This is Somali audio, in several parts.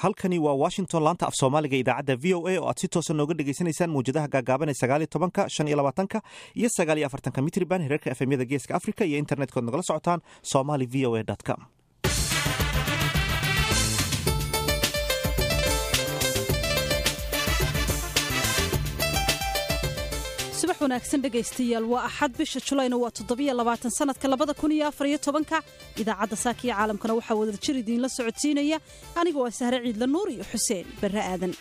halkani waa Washington laanta af Soomaaliga idaacada VOA oo aad si toos ah nooga dhageysanaysaan muujadaha gaagaaban ee 19, 25 iyo 49 mitir baan heerarka FM-yada Geeska Afrika iyo internetka nagala socotaan somalivoa.com. subax wanaagsan dhagaystayaal waa axad bisha Julayna waa 27 sanadka 2014 idaacada Saakiya caalamkana waxa wada jir idin la socodsiinaya aniga waa Sahre Ciidla Nuur iyo Xuseen Barre Aadan.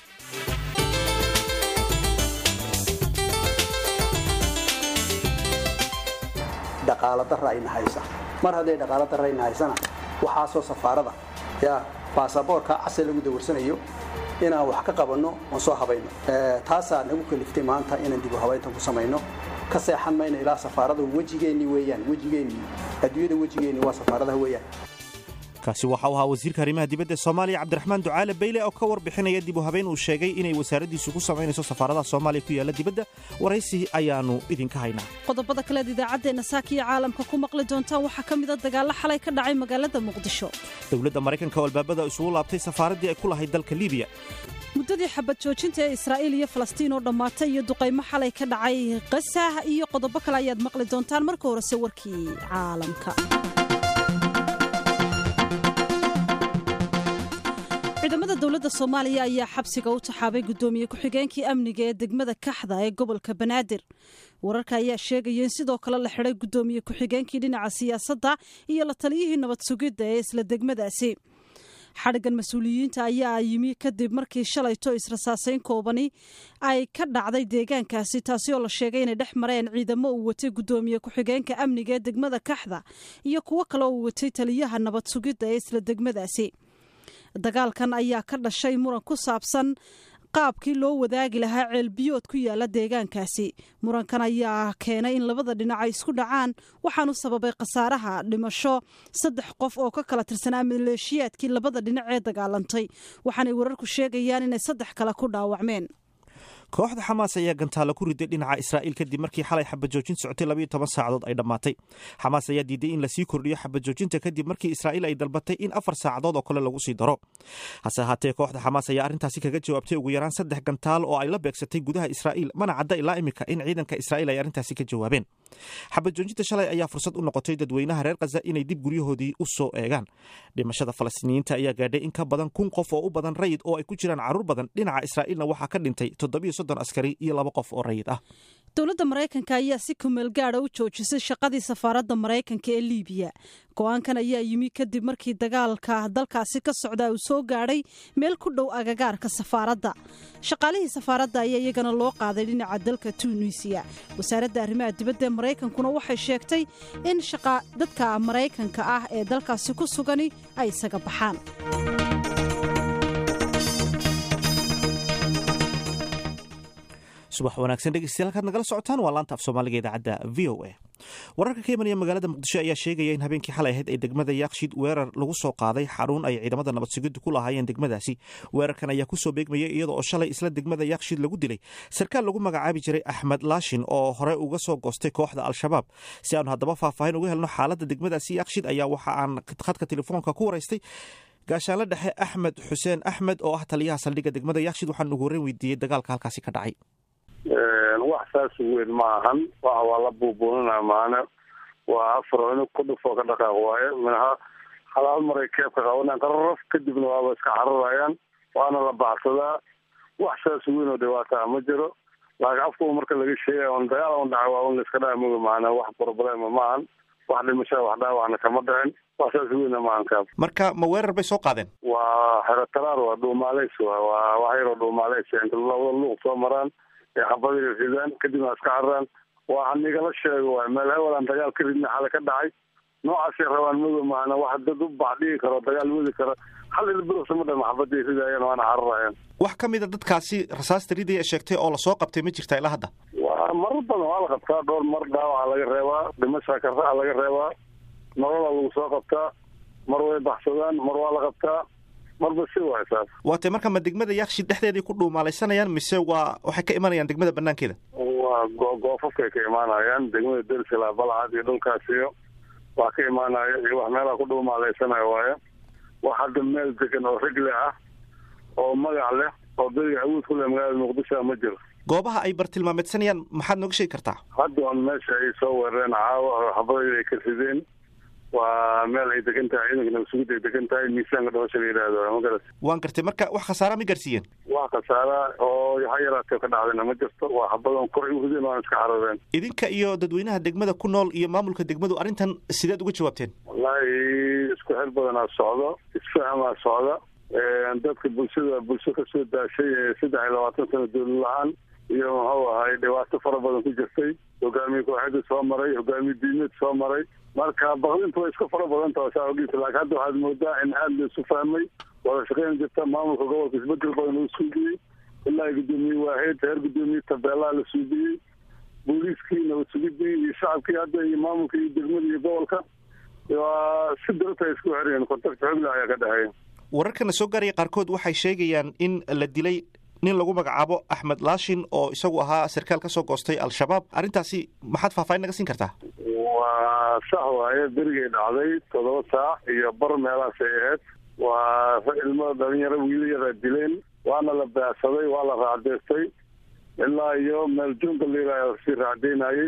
dhaqaale darro ay nahaysa mar haday dhaqaale darro ay nahaysana waxa soo safaarada baasaboorka asal lagu dawarsanayo inaan wax ka qabanno oo soo habayno taasa nagu kaliftay maanta inaan dib u habayntan ku sameeyno ka seexan mayna ilaa safaarada wajigeeni weeyaan adduunyada wajigeeni waa safaarada weeyaan kaasi waxa uu ahaa wasiirka arrimaha dibadda Soomaaliya Cabdiraxmaan Ducaale Beyle oo ka warbixinaya dib u habayn uu sheegay inay wasaaraddiisu ku sameynayso safaarada Soomaaliya ku yaala dibadda waraysi ayaanu idinka haynaa qodobada kale idaacaddeena Saakiya caalamka ku maqli doontaan waxa kamid ah dagaal xalay ka dhacay magaalada Muqdisho dawladda Mareykanka oo albaabada isugu laabtay safaaradii ay ku lahayd dalka Liibiya muddadii xabad joojinta ee Israa'iil iyo Falastiin oo dhamaatay iyo duqeymo xalay ka dhacay Gaza iyo qodobo kale ayaad maqli doontaan marka hore warkii caalamka. ciidamada dawladda Soomaaliya ayaa xabsiga u taxaabay gudoomiye ku-xigeenkii amniga ee degmada Kaxda ee gobolka Banaadir. wararka ayaa sheegaya in sidoo kale la xiray gudoomiye ku-xigeenkii dhinaca siyaasadda iyo la taliyihii nabad sugidda ee isla degmadaasi. xadhigan mas'uuliyiinta ayaa yimi kadib markii shalayto israsaasayn koobani ay ka dhacday deegaankaasi taasi oo la sheegay inay dhex mareen ciidamo uu watay gudoomiye ku-xigeenka amniga ee degmada Kaxda iyo kuwo kale oo watay taliyaha nabad sugidda ee isla degmadaasi. dagaalkan ayaa ka dhashay muran ku saabsan qaabkii loo wadaagi lahaa ceelbiyood ku yaala deegaankaasi. murankan ayaa keenay in labada dhinac ay isku dhacaan waxaanu sababay khasaaraha dhimasho 3 qof oo ka kala tirsanaa maleeshiyaadkii labada dhinac ee dagaalantay waxaanay wararku sheegayaan inay 3 kale ku dhaawacmeen. kooxda Xamaas ayaa gantaalo ku riday dhinaca Israa'iil kadib markii xalay xabad joojin socotay 12 saacadood ay dhamaatay. Xamaas ayaa diiday in la sii kordhiyo xabad joojinta kadib markii Israa'iil ay dalbatay in 4 saacadood oo kale lagu sii daro. hase ahaatee kooxda Xamaas ayaa arrintaasi kaga jawaabtay ugu yaraan 3 gantaal oo ay la beegsatay gudaha Israa'iil mana cadda ilaa imika in ciidanka Israa'iil ay arrintaasi ka jawaabeen. xabad joojinta shalay ayaa fursad u noqotay dadweynaha reer Gaza inay dib guryahoodii u soo eegaan. dhimashada Falastiiniyiinta ayaa gaadhay in ka badan 1,000 qof oo u badan rayid oo ay ku jiraan carruur badan. dhinaca Israa'iilna waxaa ka dhintay 7 askari iyo 2 qof oo rayid ah. dawladda Mareykanka ayaa si kumeel gaar ah u joojisay shaqadii safaaradda Mareykanka ee Liibiya. go'aankan ayaa yimi kadib markii dagaalka dalkaasi ka socda uu soo gaadhay meel ku dhow agagaarka safaaradda. shaqaalihii safaaradda ayaa iyagana loo qaaday dhinaca dalka Tunisia. wasaaradda arrimaha dibadda ee Mareykankuna waxay sheegtay in dadka Mareykanka ah ee dalkaasi ku sugani ay isaga baxaan. subax wanaagsan dhegeystayaal halkaad nagala socotaan waa laanta af Soomaaliga idaacada VOA. wararka ka imanaya magaalada Muqdisho ayaa sheegaya in habeenkii xalay ahayd ay degmada Yaaqshiid weerar lagu soo qaaday xarun ay ciidamada nabad sugidda ku lahaayeen degmadaasi. weerarkan ayaa ku soo beegmayay iyadoo oo shalay isla degmada Yaaqshiid lagu dilay sarkaal lagu magacaabi jiray Axmed Laashin oo hore uga soo goostay kooxda Al-Shabaab. si aan haddaba faahfaahin uga helno xaaladda degmadaasi Yaaqshiid ayaa waxa aan khadka telefoonka ku waraystay gaashaanle dhexe Axmed Xuseen Axmed oo ah taliyaha saldhigga degmada Yaaqshiid. waxaan ugu horreyn weydiiyey dagaalka halkaasi ka dhacay. wax saas weyn ma ahan waxa waa la buubuuninaa maana waa afrooni ku dhufo ka dhaqaaq waaye minaha halaal maray keebka qabanaan qararaf kadibna waaba iska cararayaan waana la baxsadaa wax saas weyn oo dhibaataa ma jiro laakiin afku marka laga sheegay on dagaal on dhacay waa un la iska dhaamoga maana wax problema ma ahan wax dhimashaa wax dhaawacna kama dhicin wax saas weyna ma ahan kaab. marka ma weerar bay soo qaadeen? waa xerataraar waa dhuumaaleys waa wax yaroo dhuumaaleys inta labada luuq soo maraan ee xabadiga ridaan kadibna iska cararaan waa anigala sheego waa meel hewalan dagaal ka ridna xale ka dhacay noocaasay rabaan madow maana wax dad u baxdhigi karo dagaal wadi karo hal ilbirsa ma dhama xabadii ridayaan waana cararayaan. wax ka mid a dadkaasi rasaasta ridaya sheegtay oo lasoo qabtay ma jirtaa ilaa hadda? waa marar badan waa la qabtaa dhowr mar dhaawaca laga reebaa dhimasha karraa laga reebaa nolola lagu soo qabtaa mar way baxsadaan mar waa la qabtaa marba si waa saas. waatay marka ma degmada Yaaqshiid dhexdeedii ku dhuumaalaysanayaan mise waxay ka imanayaan degmada banaankeeda? waa goofafkay ka imaanayaan degmada Darsila Balcad iyo dhulkaas iyo waa ka imaanaya iyo wax meelaha ku dhuumaalaysanaya waaye wax hadda meel degan oo rigli ah oo magac leh oo beriga awood ku leh magaalada muqdisho ma jiro. goobaha ay bartilmaameedsanayaan maxaad nooga sheegi kartaa? hadda on meesha ay soo weerareen caawa xabadii ay ka rideen waa meel ay degan tahay ciidanka nabadsuguda ay degan tahay miisaanka dhimasho la yidhaahdo magaras. waan gartay, marka wax khasaara ma gaarsiiyeen? wax khasaara oo ha yaraatee ka dhacdayna ma jirto, waa xabadan kor ay u rideen waana iska carareen. idinka iyo dadweynaha degmada ku nool iyo maamulka degmadu arrintan sideed uga jawaabteen? wallaahi isku xir badanaa socdo, isfahamaa socda. dadka bulsho kasoo daashay 23 sano dowlad la-aan iyo muxuu ahay dhibaato fara badan ku jirtay, hogaamiye kooxeed soo maray, hogaamiye diimeed soo maray, marka baqdinta way iska fara badan tahay saawgiisa. laakiin hadda waxaad moodaa in aad la isu fahmay, wada shaqayn jirta, maamulka gobolka isbedel badan uu suudiyey, ilaa gudoomiye waaheed heer gudoomiye tabeelaha la suudiyey, booliiskii nabadsugidii iyo shacabkii hadda iyo maamulka iyo degmada iyo gobolka waa si darata ay isku xireen, kontakta xogla ayaa ka dhexeeya. wararkana soo gaaraya qaarkood waxay sheegayaan in la dilay nin lagu magacaabo Axmed Laashin oo isagu ahaa sarkaal ka soo goostay al-shabaab. arrintaasi maxaad faahfaahin naga siin kartaa? waa sax waaye, berigay dhacday 7 saac iyo bar meelahaas ay ahayd. waa ilmo dhalinyaro wiil yara dileen, waana la baahsaday, waa la raacdeystay ilaa iyo meel junta liilaa sii raacdeynayay.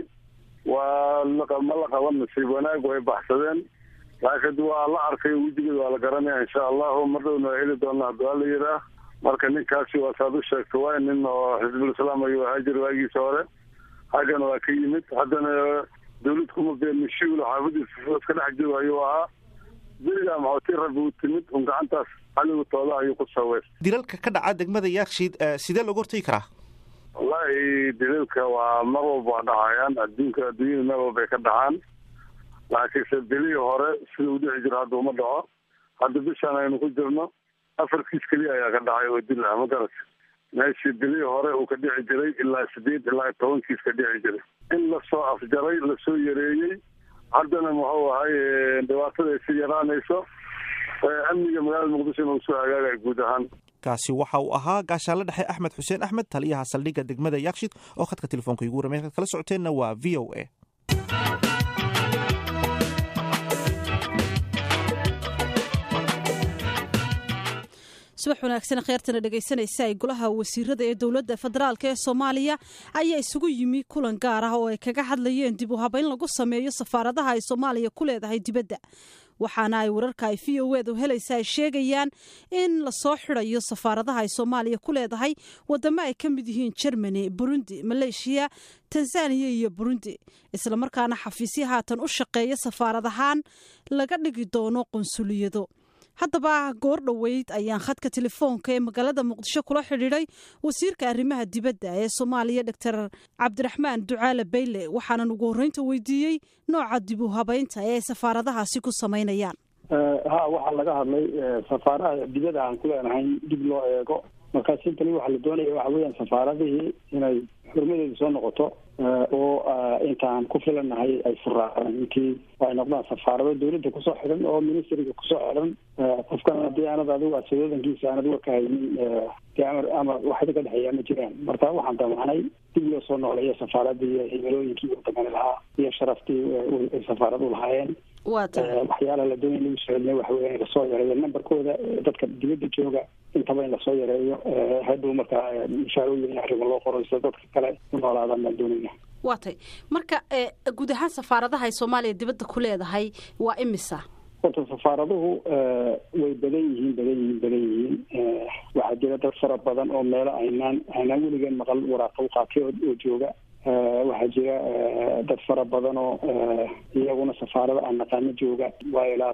waa ma la qaban nasiib wanaag way baxsadeen, laakiin waa la arkay wejigeeda waa la garanaya insha allahu mar dhowna waa heli doonaa haddii waa la yidhaah. marka ninkaasi waa saad u sheegta waa nin oo xisbul islaam ayuu ahaa jir waagiisa hore, haggana waa ka yimid, haddana dawlad kuma beenishiul xaafadiisa iska dhex jiro ayuu ahaa. berigaa maxootii rabbi u timid un gacantaas xaligu tooda ayuu ku saweys. dilalka ka dhaca degmada Yaaqshiid sidee looga hortagi karaa? wallaahi dilalka waa mar walba waa dhacayaan, adduunyada meel walbay ka dhacaan, laakiinse bilihii hore sida u dhici jiro hadda uma dhaco. hadda bishaan aynu ku jirno 4 kiis keliya ayaa ka dhacay oo dil ah magaras. meeshii bilihii hore uu ka dhici jiray ilaa 8 ilaa 10 kiis ka dhici jiray, in lasoo afjaray lasoo yareeyey. haddana muxuu ahay dhibaatada ay sii yaraanayso, amniga magaalada muqdishona uu soo hagaagaya guud ahaan. kaasi waxa uu ahaa gaashaanle dhexe Axmed Xuseen Axmed, taliyaha saldhigga degmada Yaaqshiid oo khadka telefoonka igu waramay. kala socoteenna waa VOA. subax wanaagsan kheyrtana dhegaysanaysa ay golaha wasiirada ee dowladda federaalk ee Soomaaliya ayaa isugu yimi kulan gaar ah oo ay kaga hadlayeen dib u habeyn lagu sameeyo safaaradaha ay Soomaaliya ku leedahay dibadda. waxaana ay wararka ay VOA helaysaa ay sheegayaan in la soo xirayo safaaradaha ay Soomaaliya ku leedahay wadamo ay ka mid yihiin Germany, Burundi, Malaysia, Tanzania iyo Burundi, isla markaana xafiisyo haatan u shaqeeya safaaradahan laga dhigi doono qunsuliyado. haddaba goor dhoweyd ayaan khadka telefoonka ee magaalada Muqdisho kula xidhiidhay wasiirka arrimaha dibadda ee Soomaaliya Dr. Cabdiraxmaan Ducaale Bayle, waxaana ugu horreynta weydiiyey nooca dib u habeynta ee safaaradahaasi ku sameynayaan. waxaa laga hadlay safaaradaha dibadda aan ku leenahay dib loo eego, markaas intani waxaa la doonaya waxa weeyaan safaaradihii inay xurmadeedu soo noqoto oo intaan ku filanahay ay furaan intii ay noqdaan safaarado dawladda kusoo xiran oo ministeriga kusoo xiran. qofkan haddii aanad adigu asodoodankiisa aanad uga kahaynin ama waxda ka dhexeeya ma jiraan. marka waxaan damacnay dib loo soo noqleeyo safaaradii iyo himilooyinkii wadamani lahaa iyo sharaftii ay safaaradu lahaayeen. waxyaalaha la doonaya lagu socodnay waxa weya in lasoo yareeyo nambarkooda dadka dibadda jooga intaba in lasoo yareeyo, hadhow markaa mushaarooyin arrimo loo qorayso dadka kale u noolaadaan baan doonayna. waa tay marka guud ahaan safaaradaha ay Soomaaliya dibadda ku leedahay waa imisa? horta safaaraduhu way badan yihiin. waxaa jira dad fara badan oo meelo aynaan weligan maqal waraaqo qaatay oo jooga. waxaa jira dad fara badan oo iyaguna safaarada aan naqaano jooga, waa ilaa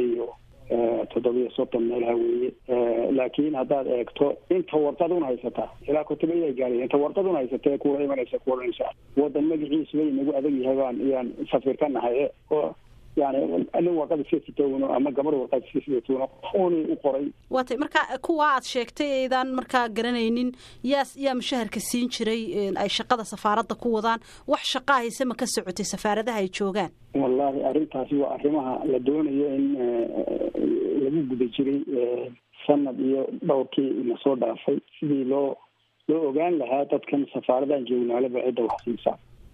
7 meelaha weeye. laakiin haddaad eegto inta warqaduna haysataa ilaa kutub ayaa gaaraya, inta warqaduna haysatee kuula imanaysa kuoranaysa wadan magaciisu way nagu adag yahay iyaan safir ka nahay oo yani nin warqad iska sitoono ama gabar warqad iska sitoono oonay u qoray. waatay marka kuwa aad sheegtay eedaan markaa garanaynin yaa mushaharka siin jiray ay shaqada safaaradda ku wadaan, wax shaqa hayse ma ka socotay safaaradaha ay joogaan? wallaahi arrintaasi waa arrimaha la doonayo in lagu guda jiray sanad iyo dhowrkii na soo dhaafay sidii loo ogaan lahaa dadkan safaaradan joognaalaba cidda wax siisaa.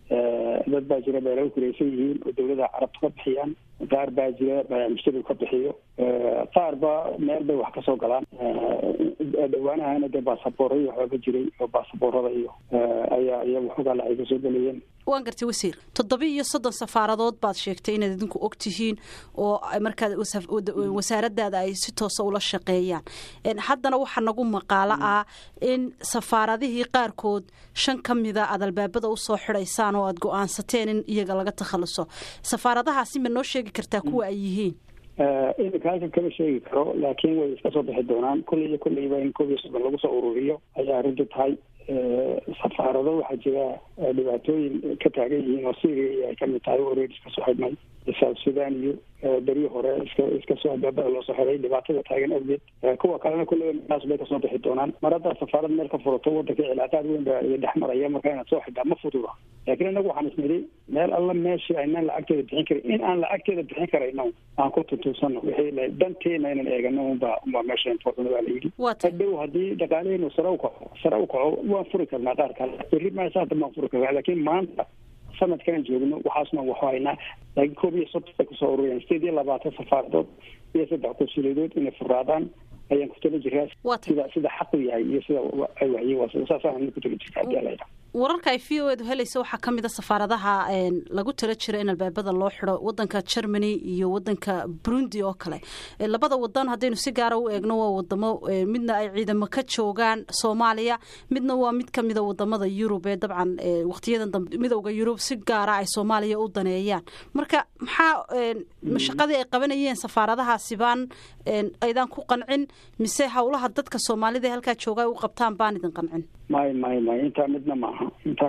dad baa jira beelaha kureysan yihiin oo dawlada carabta ka bixiyaan, qaar baa jira mujtamacu ka bixiyo, qaar ba meel bay wax kasoo galaan. dhawaanahana dee baasaboorra iyo waxbaa ka jiray oo baasaboorrada iyo ayaa waxoogaa lacay kasoo gelayeen. waan gartay wasiir, 37 safaaradood baad sheegtay inaad idinku og tihiin oo markaad wasaaradaada ay si toosa ula shaqeeyaan. haddana waxaa nagu maqaalo ah in safaaradihii qaarkood 5 ka mida aad albaabada usoo xidhaysaan oo aad go-aansateen in iyaga laga takhaluso. safaaradahaasi ma noo sheegi kartaa kuwa ay yihiin? iminka halkan kama sheegi karo, laakiin way iska soo bixi doonaan. kolleyba in 7 lagu soo ururiyo ayaa arrintu tahay. safaarado waxaa jira dhibaatooyin ka taagan yihiin oo Syria ay kamid tahay, oo iska soo xidhnay South Sudan iyo beri hore iska soo albaabada loo soo xiray dhibaatada taagan awgeed. kuwa kalena kolleyba meelaas bay kasoo bixi doonaan. mar haddaa safaarad meel ka furato wadanka cilaaqaad weyn baa dhex maraya, marka inaad soo xidhaa ma fududa. laakiin inagu waxaan isnidhi meel alla meeshii aynaan lacagteeda bixin karin, in aan lacagteeda bixin karayno aan ku tuntuunsano wixii danteena inaan eegano unbaa meesha important baa la yidhi. hadhow haddii dhaqaaleenu sare u kaco waan furi karnaa qaar kale, berri maasa hadda maan furi karnaa. laakiin maanta sanadkan joogno waxaasna waxu haynaa. laakiin 7 bay kusoo ururiyaan 28 safaaradood iyo 3 konsuliyadood inay furaadaan ayaan ku tala jiraa. sida xaqu yahay iyo sida ay waxyi saasaan ku tala jiraa. wararka ay VOAdu helaysa waxaa ka mid a safaaradaha lagu tala jira in albaabada loo xidho wadanka Germany iyo wadanka Burundi oo kale. labada wadan haddaynu si gaara u eegno waa wadamo midna ay ciidamo ka joogaan Soomaaliya, midna waa mid ka mid a wadamada Yurub ee dabcan waqtiyadan dambe midowga Yurub si gaara ay Soomaaliya u daneeyaan. marka maxaa mashaqadii ay qabanayeen safaaradahaasi baan aydan ku qancin, mise hawlaha dadka Soomaalida halka jooga u qabtaan baan idin qancin? may intaa midna maaha.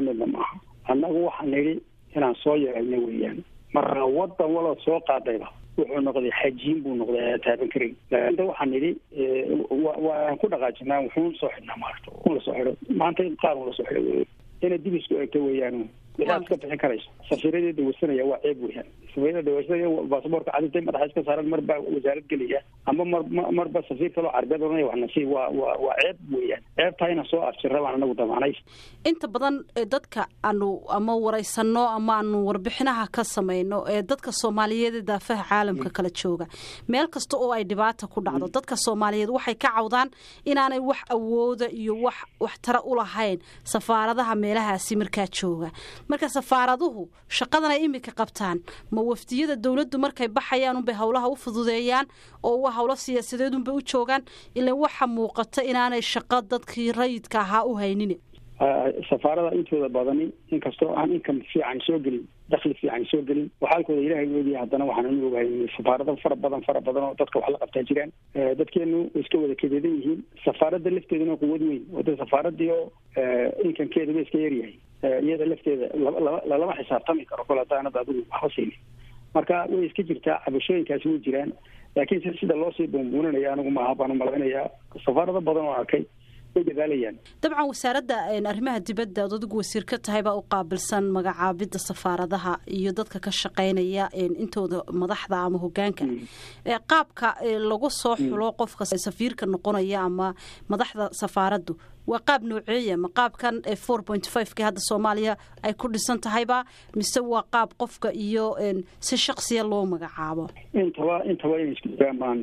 annagu waxaan nidhi inaan soo yeelno weeyaan. marna wadan walood soo qaadayba wuxuu noqday xajiin buu noqday taaban karin. inta waxaan nidhi waan ku dhaqaajinaa wuxuun soo xidhnaa maarta la soo xidho maanta qaar la soo xidho inay dib isku eegto weeyaan. waxaad iska bixin karayso safiiradeeda wasanaya waa ceeb weeyaan. safiirada wasanaya baasaboorka cadintay madaxa iska saaran marba wasaarad gelaya ama marba safiir kaloo carbeed oranaya waxna si waa ceeb weeyaan. ceebtayna soo afjirra baan anagu damaanay. inta badan dadka aanu ama waraysano ama aanu warbixinaha ka samayno ee dadka Soomaaliyeed ee daafaha caalamka kala jooga, meel kasta oo ay dhibaato ku dhacdo dadka Soomaaliyeed waxay ka cawdaan inaanay wax awooda iyo wax tara u lahayn safaaradaha meelahaasi markaa jooga. marka safaaraduhu shaqadan ay imika qabtaan ma wafdiyada dawladdu markay baxayaan unbay hawlaha u fududeeyaan oo waa hawlo siyaasadeed unbay u joogaan, ilaa waxa muuqata inaanay shaqo dadkii rayidka ahaa u haynin? safaarada intooda badani inkastoo aan income fiican soo gelin, dakhli fiican soo gelin, waxaalkooda ilaahay weediya. haddana waxaan u ogahay safaarado fara badan oo dadka wax la qabtaa jiraan. dadkeenu iska wada kadeedan yihiin. safaaradda lafteedana quwad weyn wada safaaradii oo incomekeedaba iska yaryahay, iyada lafteeda lalama xisaabtami karo kol haddaanad adigu waxba siinin. marka way iska jirtaa, cabashooyinkaasi way jiraan, laakiin sida loo sii buunbuuninaya anigu maaha baan u malaynayaa. safaarado badan oo arkay dabcan wasaaradda arrimaha dibadda ad adigu wasiir ka tahay baa u qaabilsan magacaabidda safaaradaha iyo dadka ka shaqaynaya intooda madaxda ama hogaanka. qaabka lagu soo xulo qofka safiirka noqonaya ama madaxda safaaraddu waa qaab nooceeya? ma qaabkan 4.5 hadda Soomaaliya ay ku dhisan tahayba, mise waa qaab qofka iyo si shakhsiya loo magacaabo? intaba inay isku jiraan baan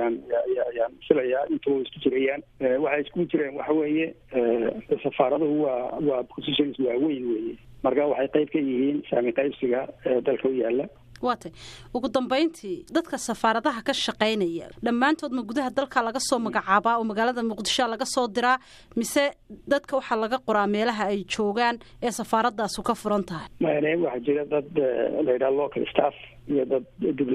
yaan filayaa. intaba isku jirayaan. waxay isku jireen waxa weeye safaaraduhu waa positions waaweyn weeye. marka waxay qayb ka yihiin saami qaybsiga dalka u yaala. waatay ugu dambeyntii dadka safaaradaha ka shaqaynaya dhammaantood ma gudaha dalka laga soo magacaabaa oo magaalada Muqdisho laga soo diraa, mise dadka waxaa laga qoraa meelaha ay joogaan ee safaaradaasu ka furan tahay? waxaa jira dad la yidhaha local staff iyo dad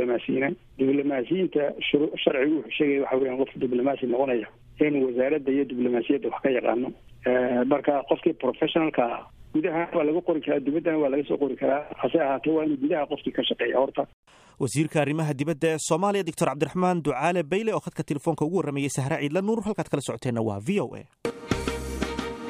diblomaasiyiinta sharcigu wuxuu sheegaya waxa weeyaan qof diblomaasi noqonaya inuu wasaaradda iyo diblomaasiyadda wax ka yaqaano. marka qofkii professionalka gudaha waa laga qori karaa, dibaddana waa laga soo qori karaa. hase ahaatee waa inuu gudaha qofkii ka shaqeeya horta. wasiirka arrimaha dibadda ee Soomaaliya Dr. Cabdiraxmaan Ducaale Bayle oo khadka telefoonka ugu waramayay Sahra Ciidla Nuur. halkaad kala socoteenna waa VOA.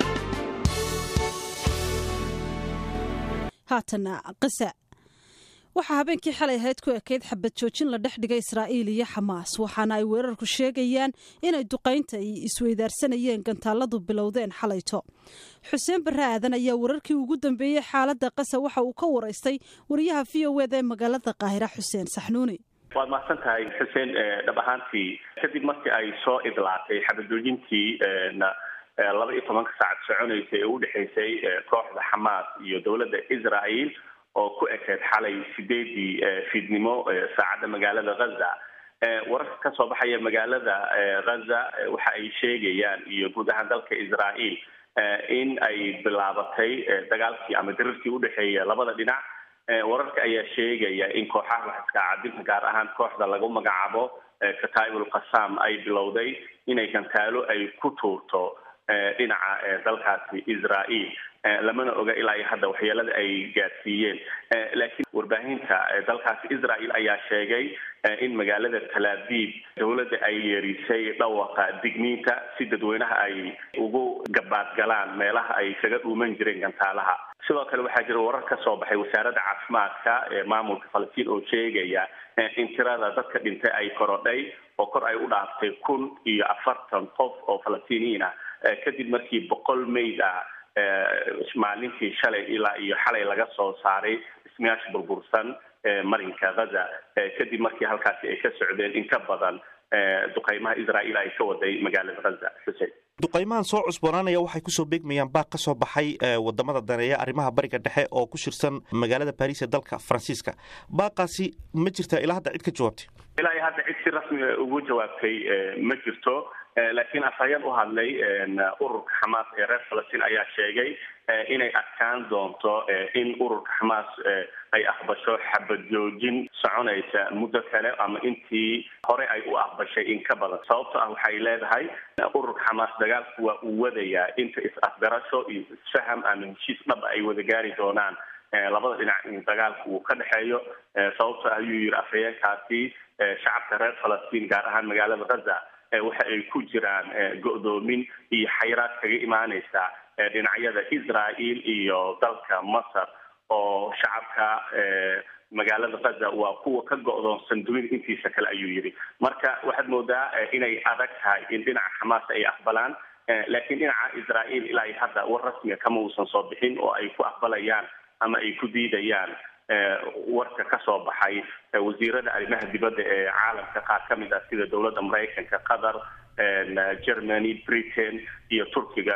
haatana qisa waxaa habeenkii xalay ahayd ku ekayd xabad joojin la dhex dhigay Israa'iil iyo Xamaas waxaana ay weerarku sheegayaan inay duqaynta ay isweydaarsanayeen gantaaladu bilowdeen xalayto. Xuseen Barre Aadan ayaa wararkii ugu dambeeyay xaaladda Gaza waxa uu ka waraystay wariyaha VOA ee magaalada Qaahira Xuseen Saxnuuni. waad mahadsan tahay xuseen dhab ahaantii kadib markii ay soo idlaatay xabad joojintii 12 saac soconaysay ee u dhaxaysay kooxda Xamaas iyo dowladda Israa'iil oo ku ekayd xalay 8 fiidnimo saacada magaalada Gaza. wararka ka soo baxaya magaalada Gaza waxa ay sheegayaan iyo guud ahaan dalka Israa'iil in ay bilaabatay dagaalkii ama dirirkii u dhaxeeyay labada dhinac. wararka ayaa sheegaya in kooxaha iska caabinta gaar ahaan kooxda lagu magacaabo Kataibul Qassam ay bilowday inay gantaalo ay ku tuurto dhinaca dalkaasi Israa'iil. lamana oga ilaa hadda waxyeelada ay gaarsiiyeen laakiin warbaahinta dalkaasi Israa'iil ayaa sheegay in magaalada Tel Aviv dowladda ay yeerisay dhawaqa digniinta si dadweynaha ay ugu gabaad galaan meelaha ay kaga dhuuman jireen gantaalaha. sidoo kale waxaa jira warar ka soo baxay wasaaradda caafimaadka ee maamulka Falastiin oo sheegaya in tirada dadka dhintay ay korodhay oo kor ay u dhaaftay 140 qof oo Falastiiniyiin ah kadib markii 100 meyd ah maalintii shalay ilaa iyo xalay laga soo saaray ismaash burbursan marinka Gaza kadib markii halkaasi ay ka socdeen in ka badan duqeymaha Israa'iil ay ka waday magaalada Gaza. Xuseen, duqeymahan soo cusboonaanaya waxay kusoo beegmayaan baaq ka soo baxay wadamada daneeya arrimaha bariga dhexe oo ku shirsan magaalada Paris ee dalka Faransiiska. baaqaasi ma jirtaa ilaa hadda cid ka jawaabtay? ilaa hadda cid si rasmi ah ugu jawaabtay ma jirto, laakiin afhayeen u hadlay ururka Xamaas ee reer Falastiin ayaa sheegay inay adkaan doonto in ururka Xamaas ay aqbasho xabad joojin soconaysa muddo kale ama intii hore ay u aqbashay in ka badan. sababtoo ah waxay leedahay ururka Xamaas dagaalku waa uu wadayaa inta is-afgarasho iyo isfaham ama heshiis dhab ay wada gaari doonaan labada dhinac in dagaalku uu ka dhaxeeyo. sababtoo ah ayuu yiri afhayeenkaasi shacabka reer Falastiin gaar ahaan magaalada Gaza waxa ay ku jiraan go'doomin iyo xayiraad kaga imaanaysa dhinacyada Israa'iil iyo dalka Masar oo shacabka magaalada Gaza waa kuwa ka go'doonsan dunida intiisa kale ayuu yiri. marka waxaad moodaa inay adag tahay in dhinaca Xamaas ay aqbalaan, laakiin dhinaca Israa'iil ilaa hadda war rasmi ah kama uusan soo bixin oo ay ku aqbalayaan ama ay ku diidayaan warka ka soo baxay wasiirada arrimaha dibadda ee caalamka qaar ka mid ah sida dowladda Mareykanka, Qatar, Germany, Britain iyo Turkiga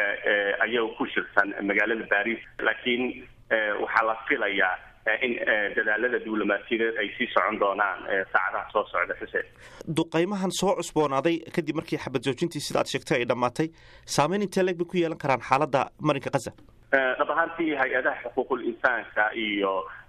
ayagu ku shirsan magaalada Paris. laakiin waxaa la filayaa in dadaalada diblomaasiyadeed ay sii socon doonaan saacadaha soo socda. Xuseen, duqeymahan soo cusboonaaday kadib markii xabad joojintii sida aad sheegtay ay dhammaatay saameyn intee leeg bay ku yeelan karaan xaaladda marinka Gaza? dhab ahaantii hay-adaha xuquuqul insaanka iyo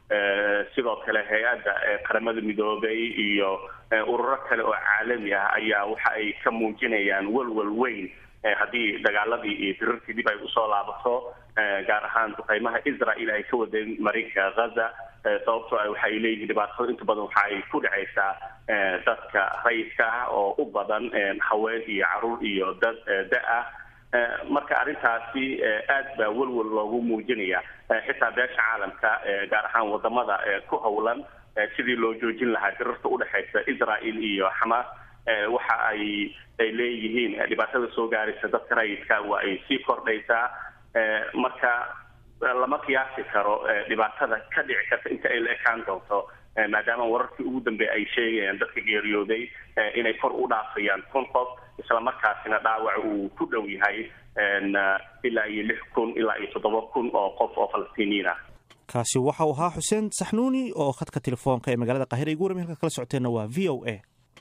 sidoo kale hay-adda qaramada midoobay iyo ururo kale oo caalami ah ayaa waxa ay ka muujinayaan walwal weyn haddii dagaaladii iyo dirirkii dib ay usoo laabato gaar ahaan duqeymaha Israa'iil ay ka wadeen marinka Gaza. sababtoo ah waxay leeyihiin dhibaatada inta badan waxa ay ku dhacaysaa dadka rayidka ah oo u badan haween iyo caruur iyo dad da-ah. marka arrintaasi aad baa walwal loogu muujinaya xitaa beesha caalamka gaar ahaan wadamada ku howlan sidii loo joojin lahaa dirirta u dhaxaysa Israa'iil iyo Xamaas. waxa ay leeyihiin dhibaatada soo gaaraysa dadka rayidka waa ay sii kordhaysaa. marka lama qiyaasi karo dhibaatada ka dhici karta inta ay la ekaan doonto maadaama wararkii ugu dambeeyay ay sheegayaan dadka geeriyooday inay kor u dhaafayaan 1,000 qof isla markaasina dhaawac uu ku dhow yahay ilaa iyo 6,000 ilaa iyo 7,000 oo qof oo Falastiiniyiin ah. kaasi waxa uu ahaa Xuseen Saxnuuni oo khadka telefoonka ee magaalada Qaahira igu warramay. halka kala socoteenna waa VOA.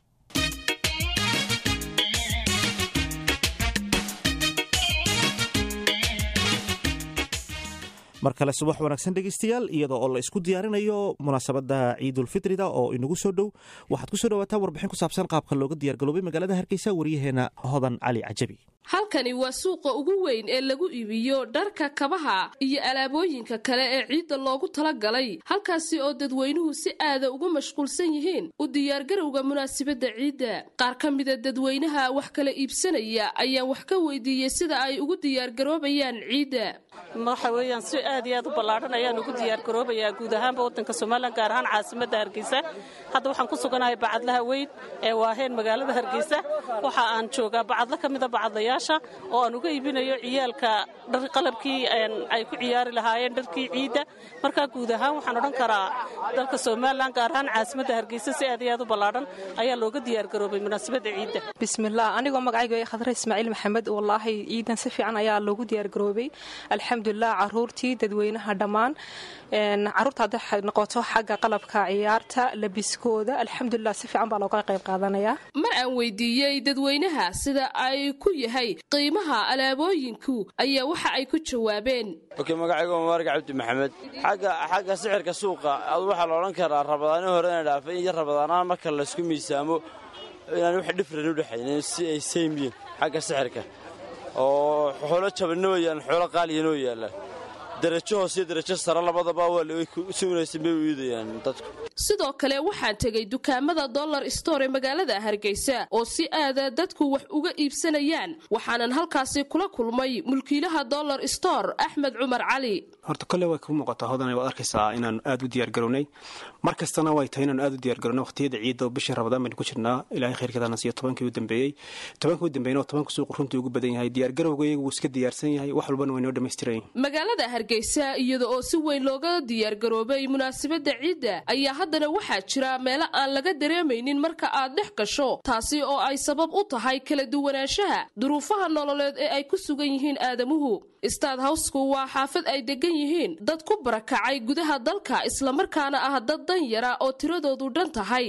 mar kale subax wanaagsan dhegeystayaal, iyadoo oo la isku diyaarinayo munaasabadda ciidul fitrida oo inagu soo dhow, waxaad ku soo dhawaataa warbixin ku saabsan qaabka looga diyaargaloobay magaalada Hargeysa. waryaheena Hodan Cali Cajabi. halkani waa suuqa ugu weyn ee lagu iibiyo dharka kabaha iyo alaabooyinka kale ee ciidda loogu talagalay halkaasi oo dadweynuhu si aada ugu mashquulsan yihiin u diyaargarowga munaasabadda ciidda qaar ka mida dadweynaha wax kala iibsanaya ayaa wax ka weydiiyey sida ay ugu diyaargaroobayaan ciidda waxa weeyaan si aad iyo aad u ballaaran ayaan ugu diyaargaroobayaa guud ahaanba waddanka Soomaaliland gaar ahaan caasimadda Hargeysa hadda waxaan ku suganahay bacadlaha weyn ee waaheen magaalada Hargeysa waxa aan joogaa bacadla ka mida bacadlayaasha oo aan uga iibinayo ciyaalka dhar qalabkii ay ku ciyaari lahaayeen dharkii ciidda marka guud ahaan waxaan odhan karaa dalka Soomaaliland gaar ahaan caasimadda Hargeysa si aad iyo aad u ballaaran ayaa looga diyaargaroobay munaasabadda ciidda bismillaah anigoo magacayga Khadra Ismaaciil Maxamed wallahi ciidan si fiican ayaa loogu diyaargaroobay alxamdulillah caruurtii dadweynaha dhammaan caruurta hadda noqoto xagga qalabka ciyaarta labiskooda alxamdulillah si fiican baa looga qayb qaadanayaa mar aan weydiiyey dadweynaha sida ay ku yahay qiimaha alaabooyinku ayaa waxa ay ku jawaabeen magacayga Mubarak Cabdi Maxamed xagga sicirka suuqa waxa la oran karaa rabadaano hore inay dhaafay iyo rabadaanaan marka la isku miisaamo inaan wax different u dhaxayn si ay same xagga sicirka oo xoolo jabnooyaan xoolo qaaliyan oo yaala darajo hoose darajo sare labadaba waa la suunaysan bay u yidayaan dadku sidoo kale waxaan tagay dukaamada dollar store magaalada Hargeysa oo si aad dadku wax uga iibsanayaan waxaanan halkaasi kula kulmay mulkiilaha dollar store Axmed Cumar Cali horta kale way ku muuqataa hodanay waad arkaysaa inaan aad u diyaar garownay markastana way tahay inaan aad u diyaar garownay waqtiyada ciidda bisha Ramadaan ku jirnaa ilaahay khayrkeeda nasiyo 10kii u dambeeyay 10kii u dambeeyay 10 suuq runtii ugu badan yahay diyaar garowgaygu wuu iska diyaarsan yahay wax walba way noo dhameystireen magaalada Hargeysa iyada oo si weyn looga diyaar garoobay munaasabadda ciidda ayaa haddana waxaa jira meelo aan laga dareemaynin marka aad dhex gasho taasi oo ay sabab u tahay kala duwanaanshaha duruufaha nololeed ee ay ku sugan yihiin aadamuhu Stade House-ku waa xaafad ay degan yihiin dad ku barakacay gudaha dalka isla markaana ah dad dan yara oo tiradoodu dhan tahay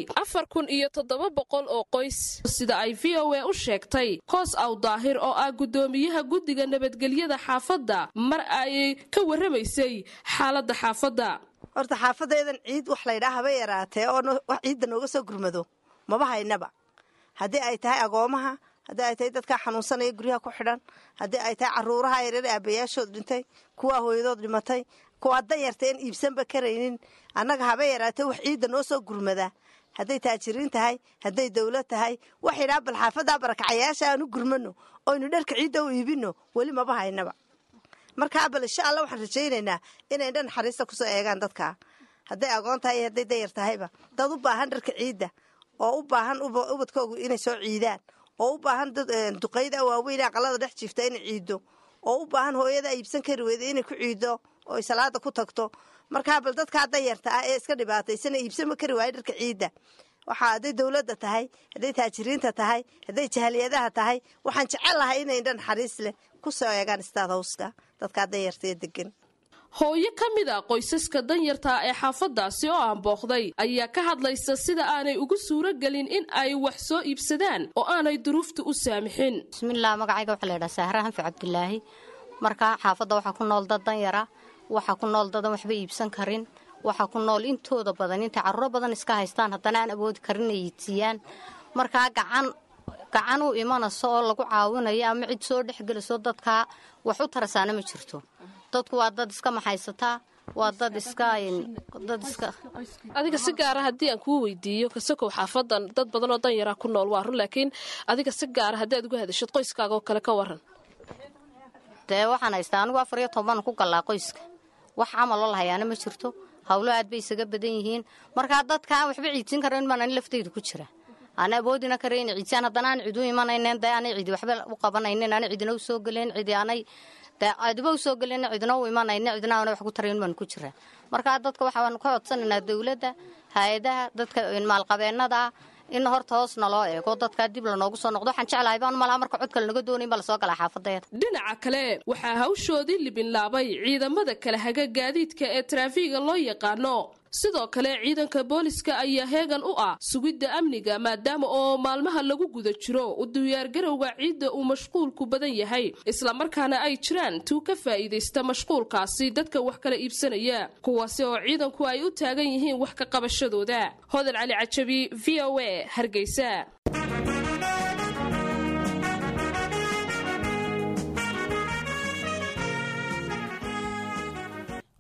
4700 oo qoys sida ay VOA u sheegtay Koos Aw Daahir oo ah gudoomiyaha guddiga nabadgelyada xaafadda mar ay ka warramaysay xaaladda xaafadda horta xaafadeedan ciid wax la yiraahdo yaraatee oo wax ciidan uga soo gurmado maba haynaba hadii ay tahay agoomaha hadii ay tahay dadka xanuunsanaya guriga ku xidhan hadii ay tahay caruuraha yaryar aabayaashood dhintay kuwa hooyadood dhimatay kuwa danyarteen iibsanba karaynin annaga haba yaraatee wax ciidan oo soo gurmada hadday taajiriin tahay hadday dawlad tahay wax ila bal xaafada barakacayaasha aanu gurmano oo inu dharka ciidda u iibino wali maba haynaba marka bal insha Allah waxaan rajaynaynaa inay dhan xariista ku soo eegaan dadka hadday agoon tahay hadday dayar tahayba dad u baahan dharka ciidda oo u baahan ubadkoodu inay soo ciidaan oo u baahan dad duqeyda waaweyn aqalada dhex jiifta inay ciido oo u baahan hooyada iibsan kari weeyday inay ku ciido oo salaada ku tagto marka bal dadka dayarta ah ee iska dhibaataysan iibsan kari waayay dharka ciidda waxa hadday dawladda tahay hadday taajiriinta tahay hadday jahaliyadaha tahay waxaan jecelahay inay dhan xariis leh ku soo eegaan Stade House-ka dadka danyarta degan hooyo ka mid ah qoysaska danyarta ee xaafadaasi oo aan booqday ayaa ka hadlaysa sida aanay ugu suura galin in ay wax soo iibsadaan oo aanay duruufta u saamixin bismillaah magacayga waxa la yiraahdaa Sahra Hanfi Cabdilaahi marka xaafadda waxa ku nool dad danyara waxa ku nool dad waxba iibsan karin waxa ku nool intooda badan inta carruur badan iska haystaan haddana aan awood karin ay iibsiyaan marka gacan u imanayso oo lagu caawinayo ama cid soo dhexgeliso dadka wax u tarasaana ma jirto dadku waa dad iska maxaysataa waa dad iska adiga si gaar ah haddii aan kuu weydiiyo kasakow xaafadan dad badan oo danyara ku nool waa run laakiin adiga si gaar ah haddii aad uga hadashid qoyskaaga oo kale ka waran dee waxaan haystaa anigu 14 ku galaa qoyska wax camal oo lahayaana ma jirto hawlo aad bay isaga badan yihiin marka dadka waxba ciidin kareen ma aan laftaydu ku jira ana aboodina kareen ciidsan haddana aan ciidu imanayeen daanay ciid waxba u qabanayeen ana ciidina u soo galeen ciid aanay aadba u soo galeen ciidina u imanayeen ciidina aan wax ku tareen man ku jira marka dadka waxaan ka codsanaynaa dawladda hay'adaha dadka maal qabeenada in horta hoos naloo eego dadka dib la noogu soo noqdo waxaan jeclahay baan malaha marka cod kale naga doonin bal soo gala xaafadeed dhinaca kale waxa hawshoodii libin laabay ciidamada kala haga gaadiidka ee traafiga loo yaqaano sidoo kale ciidanka booliska ayaa heegan u ah sugidda amniga maadaama oo maalmaha lagu guda jiro u diyaar garowga ciidda uu mashquulku badan yahay isla markaana ay jiraan tuu ka faa'iideysta mashquulkaasi dadka wax kala iibsanaya kuwaasi oo ciidanku ay u taagan yihiin wax ka qabashadooda Hodan Cali Cajabi VOA Hargeysa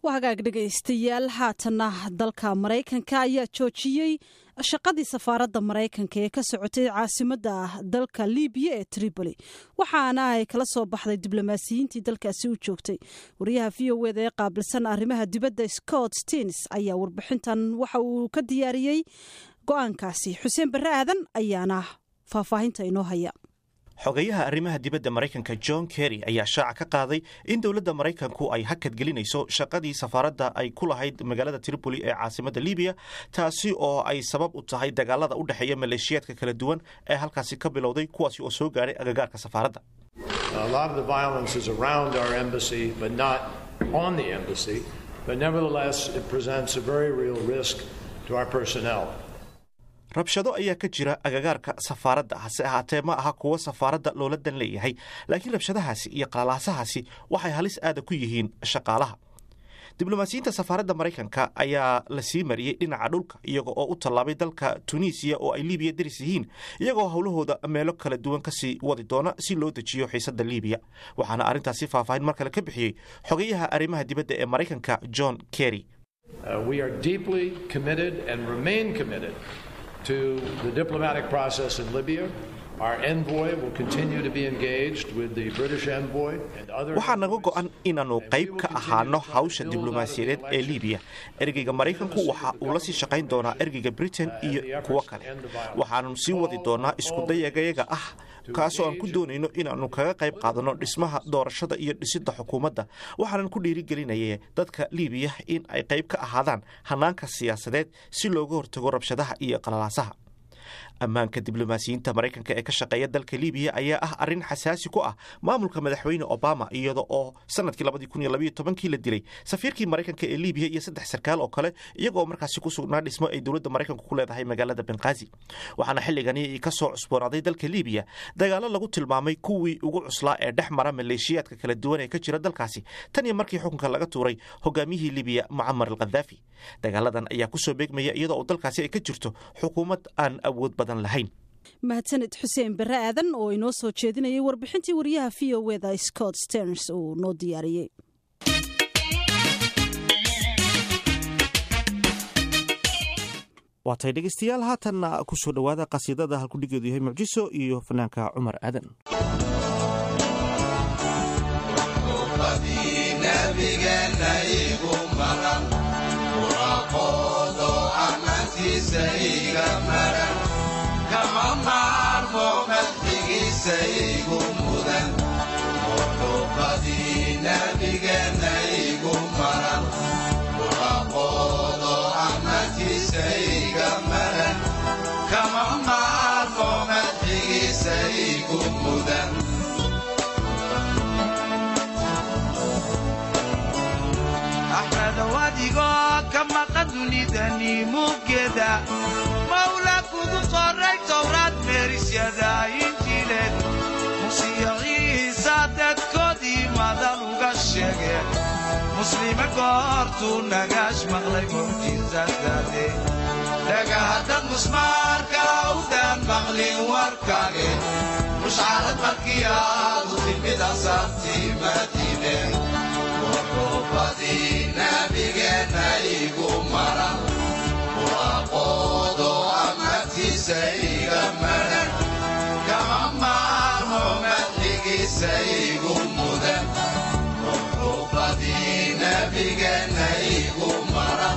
waa hagaag dhegaystayaal haatana dalka maraykanka ayaa joojiyey shaqadii safaaradda maraykanka ee ka socotay caasimadda dalka libiya ee tripoli waxaana ay kala soo baxday diblomaasiyiintii dalkaasi u joogtay wariyaha v o eda ee qaabilsan arrimaha dibadda Scott Stearns ayaa warbixintan waxa uu ka diyaariyey go-aankaasi. Xuseen Barre Aadan ayaana faahfaahinta inoo haya. xogayaha arrimaha dibadda maraykanka John Kerry ayaa shaaca ka qaaday in dowladda maraykanku ay hakad gelinayso shaqadii safaaradda ay ku lahayd magaalada Tripoli ee caasimadda Libiya taasi oo ay sabab u tahay dagaalada u dhaxeeya maleeshiyaadka kala duwan ee halkaasi ka bilowday kuwaasi oo soo gaaray agagaarka safaaradda. A lot of the violence is around our embassy but not on the embassy, but nevertheless it presents a very real risk to our personnel. rabshado ayaa ka jira agagaarka safaaradda hase ahaatee ma aha kuwa safaaradda loola dan leeyahay laakiin rabshadahaasi iyo qalaalaasahaasi waxay halis aada ku yihiin shaqaalaha. diblomaasiyiinta safaaradda maraykanka ayaa la sii mariyey dhinaca dhulka iyaga oo u tallaabay dalka Tunisia oo ay Libiya daris yihiin iyagoo howlahooda meelo kala duwan ka sii wadi doona si loo dejiyo xiisadda Libiya waxaana arrintaasi faahfaahin mar kale ka bixiyey xogayaha arrimaha dibadda ee maraykanka John Kerry. We are deeply committed and remain committed to the diplomatic process in Libya. Our envoy will continue to be engaged with the British envoy and other. waxaa naga go'an inaanu qayb ka ahaano hawsha diblomaasiyadeed ee Libiya. ergeyga Maraykanku waxa uu la sii shaqayn doonaa ergeyga Britain iyo kuwa kale. waxaanu sii wadi doonaa isku dayaga ah kaasoo aan ku doonayno inaanu kaga qayb qaadano dhismaha doorashada iyo dhisidda xukuumadda. waxaanan ku dhiirigelinayay dadka Libiya in ay qayb ka ahaadaan hanaanka siyaasadeed si looga hortago rabshadaha iyo qalalaasaha. ammaanka diblomaasiyiinta maraykanka ee ka shaqeeya dalka Libiya ayaa ah arrin xasaasi ku ah maamulka madaxweyne Obama iyada oo sanadkii 2012 la dilay safiirkii maraykanka ee Libiya iyo 3 sarkaal oo kale iyagoo markaasi ku sugnaa dhismo ay dowladda maraykanku ku leedahay magaalada Benghazi. waxaana xilligani ka soo cusboonaaday dalka Libiya dagaalo lagu tilmaamay kuwii ugu cuslaa ee dhexmara maleeshiyaadka kala duwan ee ka jira dalkaasi tan iyo markii xukunka laga tuuray hogaamiyihii Libiya Muammar al-Gaddafi. dagaaladan ayaa ku soo beegmaya iyadoo dalkaasi ay ka jirto xukuumad aan awood badan lahayn. mahadsanid Xuseen Barre Aadan oo inoo soo jeedinayay warbixintii wariyaha v o eda Scott Stearns uu noo diyaariyey. waatay dhegeystayaal haatanna ku soo dhowaada qasiidada halkudhigeedu yahay mucjiso iyo fanaanka Cumar Aadan. أحمد واديقو كما قدني دني مجدا مولاك وذقرك تورات ميريس يدا إنجيلك موسيقي سادت كودي مدلوغ الشيخ مسلم كورتو نقاش مغلق ممتزة دادي لقا هدد مسمار كاودان مغلي وركاقي مش عارض مكياد وطيب بدا صفتي مدينة وحبتي نبينا يقمرا وقودو أمتي سيغمرا كما مرهم أتلقي سيغمدا وحبتي نبينا يقمرا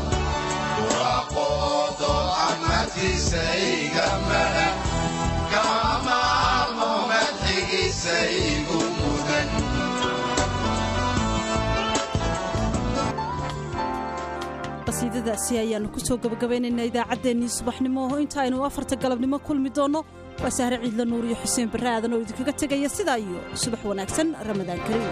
وقودو أمتي سيغمرا كما مرهم أتلقي سيغمدا qasiidadaasi ayaanu ku soo gabagabaynaynaa idaacaddeenii subaxnimo oo inta aynu 4 galabnimo kulmi doonno waa Sahre Ciidla Nuur iyo Xuseen Barre Aadan oo idinkaga tegaya sidaa iyo subax wanaagsan Ramadaan Kariim.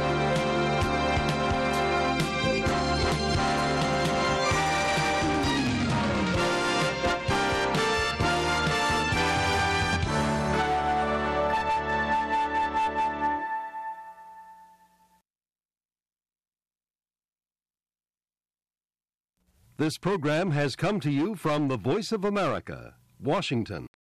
This program has come to you from the Voice of America, Washington.